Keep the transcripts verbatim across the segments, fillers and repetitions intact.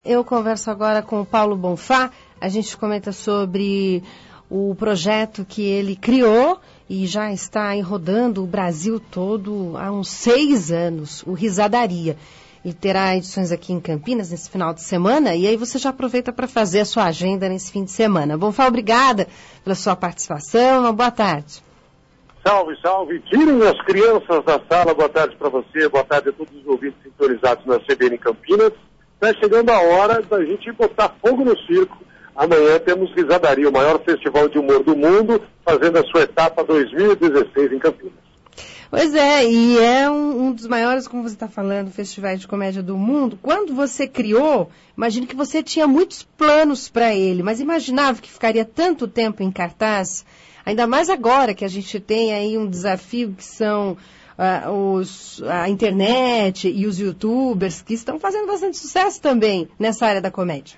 Eu converso agora com o Paulo Bonfá. A gente comenta sobre o projeto que ele criou e já está rodando o Brasil todo há uns seis anos, o Risadaria. E terá edições aqui em Campinas nesse final de semana, e aí você já aproveita para fazer a sua agenda nesse fim de semana. Bonfá, obrigada pela sua participação. Uma boa tarde. Salve, salve. Tirem as crianças da sala. Boa tarde para você, boa tarde a todos os ouvintes sintonizados na C B N Campinas. Está chegando a hora da gente botar fogo no circo. Amanhã temos Risadaria, o maior festival de humor do mundo, fazendo a sua etapa dois mil e dezesseis em Campinas. Pois é, e é um, um dos maiores, como você está falando, festivais de comédia do mundo. Quando você criou, imagino que você tinha muitos planos para ele, mas imaginava que ficaria tanto tempo em cartaz, ainda mais agora que a gente tem aí um desafio que são uh, os, a internet e os youtubers, que estão fazendo bastante sucesso também nessa área da comédia.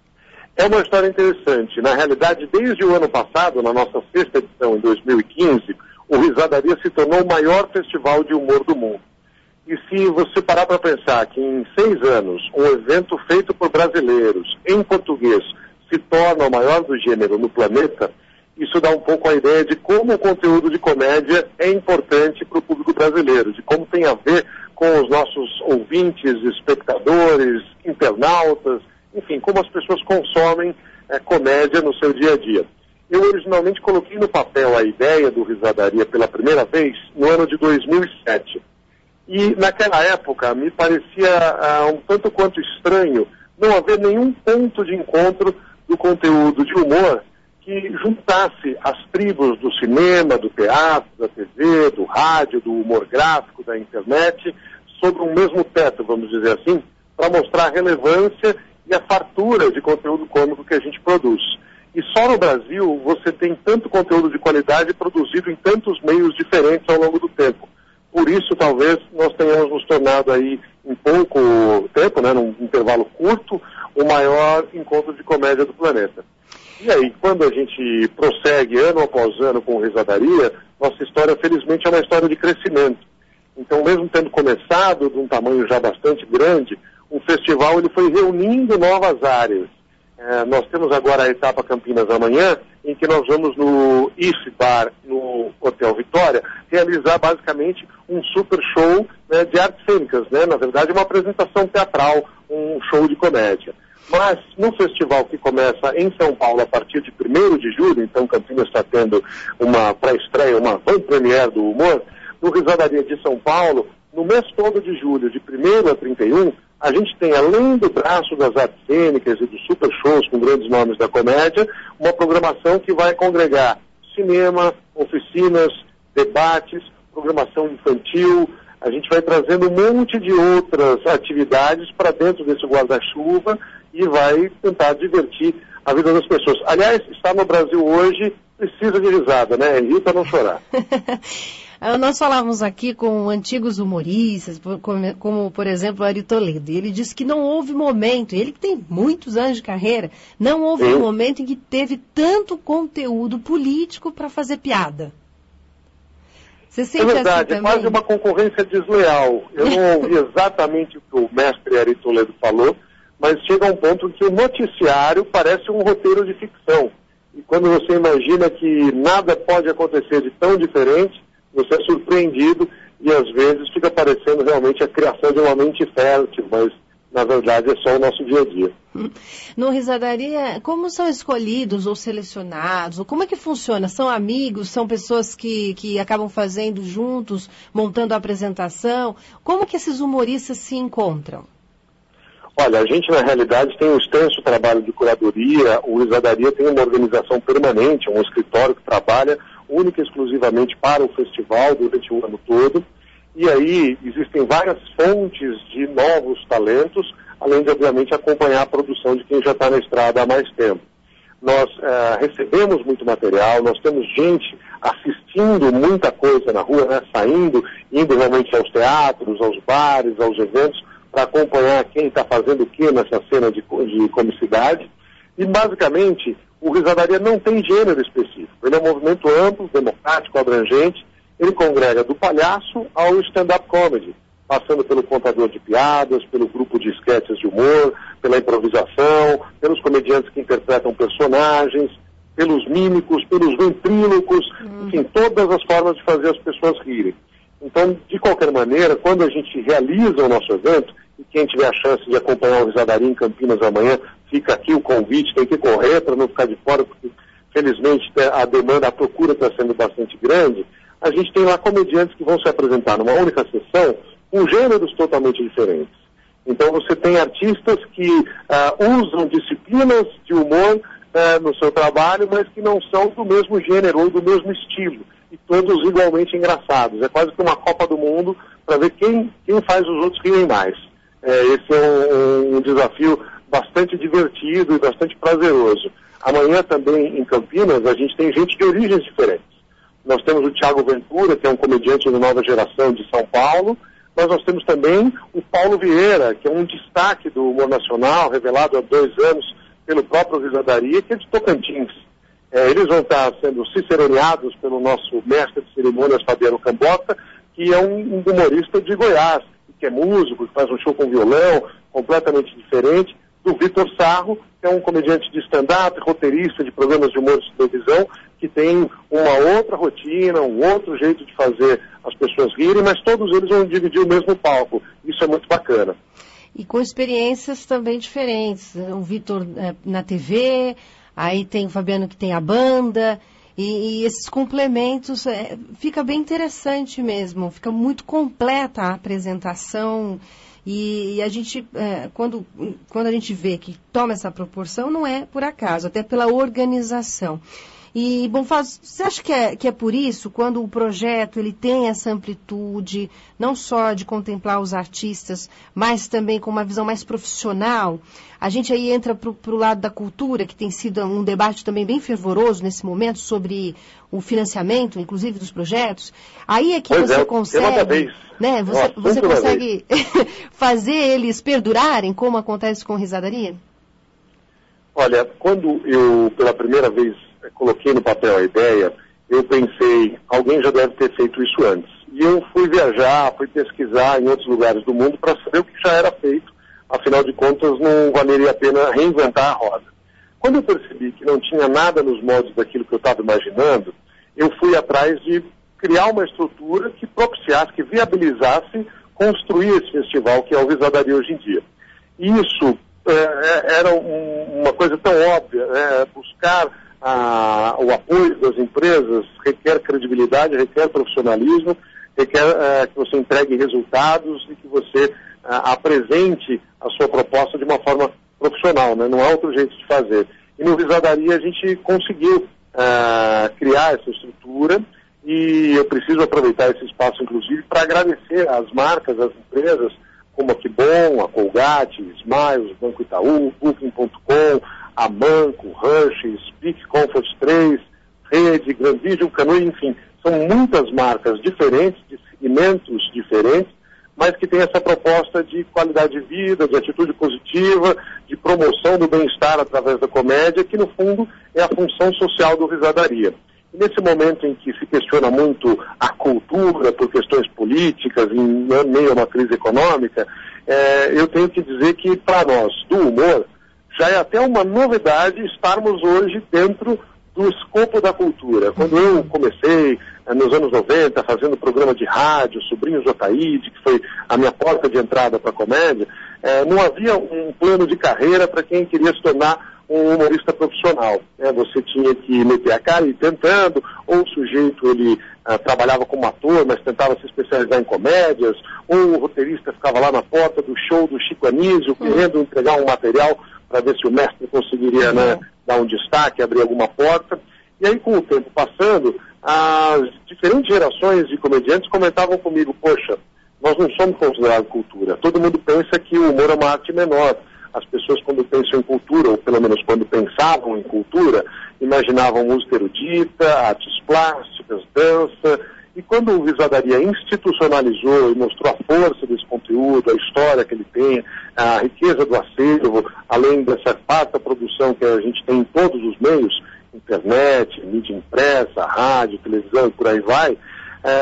É uma história interessante. Na realidade, desde o ano passado, na nossa sexta edição, em dois mil e quinze, o Risadaria se tornou o maior festival de humor do mundo. E se você parar para pensar que em seis anos, um evento feito por brasileiros, em português, se torna o maior do gênero no planeta, isso dá um pouco a ideia de como o conteúdo de comédia é importante para o público brasileiro, de como tem a ver com os nossos ouvintes, espectadores, internautas, enfim, como as pessoas consomem é, comédia no seu dia a dia. Eu originalmente coloquei no papel a ideia do Risadaria pela primeira vez no ano de dois mil e sete. E naquela época me parecia ah, um tanto quanto estranho não haver nenhum ponto de encontro do conteúdo de humor que juntasse as tribos do cinema, do teatro, da T V, do rádio, do humor gráfico, da internet, sob um mesmo teto, vamos dizer assim, para mostrar a relevância e a fartura de conteúdo cômico que a gente produz. E só no Brasil você tem tanto conteúdo de qualidade produzido em tantos meios diferentes ao longo do tempo. Por isso, talvez, nós tenhamos nos tornado aí, em pouco tempo, né, num intervalo curto, o maior encontro de comédia do planeta. E aí, quando a gente prossegue ano após ano com o Risadaria, nossa história, felizmente, é uma história de crescimento. Então, mesmo tendo começado de um tamanho já bastante grande, o festival ele foi reunindo novas áreas. É, nós temos agora a etapa Campinas amanhã, em que nós vamos no I F Bar, no Hotel Vitória, realizar basicamente um super show, né, de artes cênicas, né? Na verdade, uma apresentação teatral, um show de comédia. Mas no festival que começa em São Paulo a partir de primeiro de julho, então Campinas está tendo uma pré-estreia, uma van-premiere do humor, no Risadaria de São Paulo, no mês todo de julho, de primeiro a trinta e um, a gente tem, além do braço das artes cênicas e dos super shows com grandes nomes da comédia, uma programação que vai congregar cinema, oficinas, debates, programação infantil. A gente vai trazendo um monte de outras atividades para dentro desse guarda-chuva e vai tentar divertir a vida das pessoas. Aliás, estar no Brasil hoje precisa de risada, né? Rir para não chorar. Nós falávamos aqui com antigos humoristas, como, como por exemplo, Ari Toledo, e ele disse que não houve momento, ele que tem muitos anos de carreira, não houve Sim. um momento em que teve tanto conteúdo político para fazer piada. Você sente é verdade, assim é quase uma concorrência desleal. Eu não ouvi exatamente o que o mestre Ari Toledo falou, mas chega a um ponto que o noticiário parece um roteiro de ficção. E quando você imagina que nada pode acontecer de tão diferente, você é surpreendido e às vezes fica parecendo realmente a criação de uma mente fértil, mas na verdade é só o nosso dia a dia. No Risadaria, como são escolhidos ou selecionados? Ou como é que funciona? São amigos? São pessoas que, que acabam fazendo juntos, montando a apresentação? Como que esses humoristas se encontram? Olha, a gente na realidade tem um extenso trabalho de curadoria. O Risadaria tem uma organização permanente, um escritório que trabalha única e exclusivamente para o festival durante o ano todo. E aí existem várias fontes de novos talentos, além de, obviamente, acompanhar a produção de quem já está na estrada há mais tempo. Nós eh, recebemos muito material, nós temos gente assistindo muita coisa na rua, né, saindo, indo realmente aos teatros, aos bares, aos eventos, para acompanhar quem está fazendo o que nessa cena de, de comicidade. E, basicamente, o Risadaria não tem gênero específico. Ele é um movimento amplo, democrático, abrangente. Ele congrega do palhaço ao stand-up comedy. passando pelo contador de piadas, pelo grupo de esquetes de humor, pela improvisação, pelos comediantes que interpretam personagens, pelos mímicos, pelos ventrílocos, uhum. enfim, todas as formas de fazer as pessoas rirem. Então, de qualquer maneira, quando a gente realiza o nosso evento, e quem tiver a chance de acompanhar o Risadaria em Campinas amanhã, fica aqui o convite, tem que correr para não ficar de fora, porque felizmente a demanda, a procura está sendo bastante grande. A gente tem lá comediantes que vão se apresentar numa única sessão com gêneros totalmente diferentes. Então você tem artistas que uh, usam disciplinas de humor uh, no seu trabalho, mas que não são do mesmo gênero ou do mesmo estilo, e todos igualmente engraçados. É quase que uma Copa do Mundo para ver quem, quem faz os outros rirem mais. É, esse é um, um desafio bastante divertido e bastante prazeroso. Amanhã também em Campinas a gente tem gente de origens diferentes. Nós temos o Thiago Ventura, que é um comediante da nova geração de São Paulo, mas nós temos também o Paulo Vieira, que é um destaque do humor nacional, revelado há dois anos pelo próprio Risadaria, que é de Tocantins. É, eles vão estar sendo ciceroneados pelo nosso mestre de cerimônias, Fabiano Cambota, que é um humorista de Goiás, que é músico, que faz um show com violão, completamente diferente, do Vitor Sarro, que é um comediante de stand-up, roteirista de programas de humor de televisão, que tem uma outra rotina, um outro jeito de fazer as pessoas rirem, mas todos eles vão dividir o mesmo palco. Isso é muito bacana. E com experiências também diferentes. O Vitor é, na T V, aí tem o Fabiano que tem a banda, e, e esses complementos, é, fica bem interessante mesmo, fica muito completa a apresentação. E, e a gente, é, quando, quando a gente vê que toma essa proporção, não é por acaso, até pela organização. E, bom, faz, você acha que é, que é por isso, quando o projeto ele tem essa amplitude, não só de contemplar os artistas, mas também com uma visão mais profissional, a gente aí entra para o lado da cultura, que tem sido um debate também bem fervoroso nesse momento sobre o financiamento, inclusive dos projetos, aí é que pois você é, consegue, né, você, Nossa, você consegue fazer eles perdurarem, como acontece com Risadaria? Olha, quando eu, pela primeira vez, coloquei no papel a ideia, eu pensei, alguém já deve ter feito isso antes. E eu fui viajar, fui pesquisar em outros lugares do mundo para saber o que já era feito. Afinal de contas, não valeria a pena reinventar a roda. Quando eu percebi que não tinha nada nos moldes daquilo que eu estava imaginando, eu fui atrás de criar uma estrutura que propiciasse, que viabilizasse construir esse festival que é o Risadaria hoje em dia. E isso é, era um, uma coisa tão óbvia, é, buscar a, o apoio das empresas requer credibilidade, requer profissionalismo, requer é, que você entregue resultados e que você é, apresente a sua proposta de uma forma profissional, né? Não há outro jeito de fazer. E no Risadaria a gente conseguiu é, criar essa estrutura e eu preciso aproveitar esse espaço, inclusive, para agradecer às marcas, às empresas, como a Kibon, a Colgate, Smiles, Banco Itaú, Booking ponto com, a Manco, Rush, Speak Comfort três, Rede, Grand Vision, Canoe, enfim, são muitas marcas diferentes, de segmentos diferentes, mas que têm essa proposta de qualidade de vida, de atitude positiva, de promoção do bem-estar através da comédia, que no fundo é a função social do Risadaria. E nesse momento em que se questiona muito a cultura por questões políticas, em meio a uma crise econômica, é, eu tenho que dizer que para nós, do humor, já é até uma novidade estarmos hoje dentro do escopo da cultura. Quando eu comecei, nos anos noventa, fazendo programa de rádio, Sobrinhos do Ataíde, que foi a minha porta de entrada para a comédia, eh, não havia um plano de carreira para quem queria se tornar um humorista profissional. Né? Você tinha que meter a cara e ir tentando, ou o sujeito ele ah, trabalhava como ator, mas tentava se especializar em comédias, ou o roteirista ficava lá na porta do show do Chico Anísio, querendo entregar um material para ver se o mestre conseguiria, né, dar um destaque, abrir alguma porta. E aí, com o tempo passando, as diferentes gerações de comediantes comentavam comigo, poxa, nós não somos considerados cultura. Todo mundo pensa que o humor é uma arte menor. As pessoas, quando pensam em cultura, ou pelo menos quando pensavam em cultura, imaginavam música erudita, artes plásticas, dança. E quando o Risadaria institucionalizou e mostrou a força desse conteúdo, a história que ele tem, a riqueza do acervo, além dessa farta produção que a gente tem em todos os meios, internet, mídia impressa, rádio, televisão e por aí vai, é,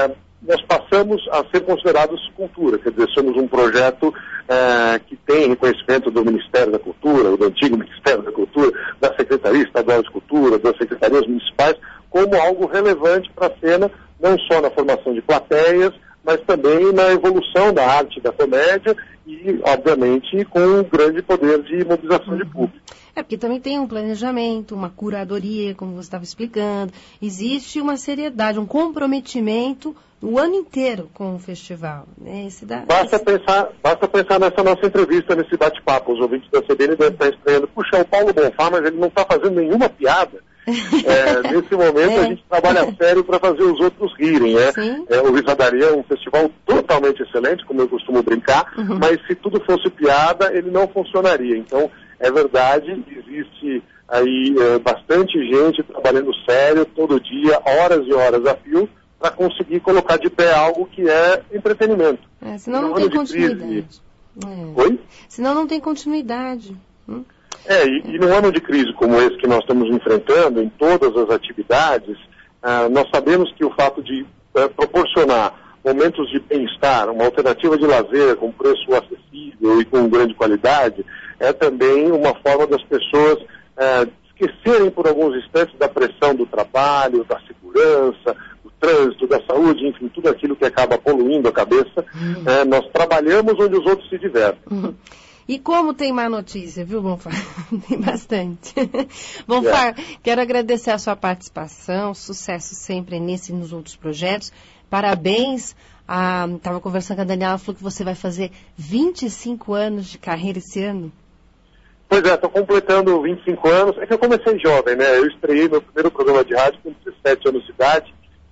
nós passamos a ser considerados cultura, quer dizer, somos um projeto é, que tem reconhecimento do Ministério da Cultura, ou do antigo Ministério da Cultura, da Secretaria Estadual de Cultura, das secretarias municipais, como algo relevante para a cena, não só na formação de plateias, mas também na evolução da arte da comédia e, obviamente, com um grande poder de mobilização de público. É, porque também tem um planejamento, uma curadoria, como você estava explicando. Existe uma seriedade, um comprometimento o ano inteiro com o festival. Né? Esse da... basta, Esse... pensar, basta pensar nessa nossa entrevista, nesse bate-papo. Os ouvintes da C B N devem estar estranhando. Puxa, o Paulo Bonfá, mas ele não está fazendo nenhuma piada. É, nesse momento é. a gente trabalha sério para fazer os outros rirem. É? É, o Risadaria é um festival totalmente excelente, como eu costumo brincar, uhum. mas se tudo fosse piada, ele não funcionaria. Então, é verdade, existe aí é, bastante gente trabalhando sério, todo dia, horas e horas a fio, para conseguir colocar de pé algo que é entretenimento. É, senão não tem continuidade. É. Oi? Senão não tem continuidade. Hum? É, e, e num ano de crise como esse que nós estamos enfrentando, em todas as atividades, ah, nós sabemos que o fato de ah, proporcionar momentos de bem-estar, uma alternativa de lazer com preço acessível e com grande qualidade, é também uma forma das pessoas ah, esquecerem por alguns instantes da pressão do trabalho, da segurança, do trânsito, da saúde, enfim, tudo aquilo que acaba poluindo a cabeça. Uhum. É, nós trabalhamos onde os outros se divertem. Uhum. E como tem má notícia, viu, Bonfá? Tem bastante. Bonfá, yeah. quero agradecer a sua participação, sucesso sempre nesse e nos outros projetos. Parabéns. Estava ah, conversando com a Daniela, ela falou que você vai fazer vinte e cinco anos de carreira esse ano. Pois é, estou completando vinte e cinco anos. É que eu comecei jovem, né? Eu estreiei meu primeiro programa de rádio com dezessete anos de idade.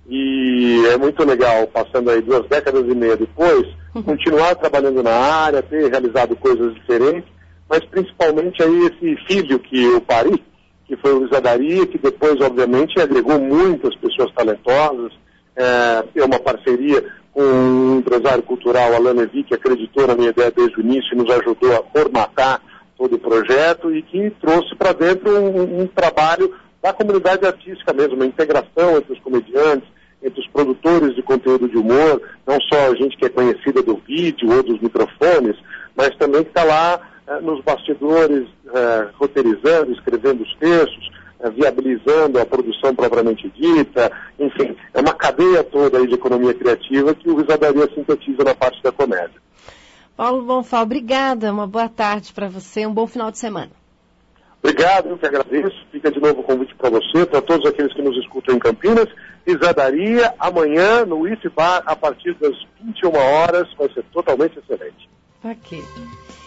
E é muito legal, passando aí duas décadas e meia depois, uhum. continuar trabalhando na área, ter realizado coisas diferentes, mas principalmente aí esse filho que eu pari, que foi o Risadaria, que depois, obviamente, agregou muitas pessoas talentosas. É, é uma parceria com um empresário cultural, Alain Levy, que acreditou na minha ideia desde o início e nos ajudou a formatar todo o projeto e que trouxe para dentro um, um trabalho da comunidade artística mesmo, uma integração entre os comediantes, entre os produtores de conteúdo de humor, não só a gente que é conhecida do vídeo ou dos microfones, mas também que está lá eh, nos bastidores, eh, roteirizando, escrevendo os textos, eh, viabilizando a produção propriamente dita, enfim, é uma cadeia toda aí de economia criativa que o Risadaria sintetiza na parte da comédia. Paulo Bonfá, obrigada, uma boa tarde para você, um bom final de semana. Obrigado, eu que agradeço. Fica de novo o convite para você, para todos aqueles que nos escutam em Campinas. Risadaria, amanhã, no I F Bar, a partir das vinte e uma horas, vai ser totalmente excelente. Ok.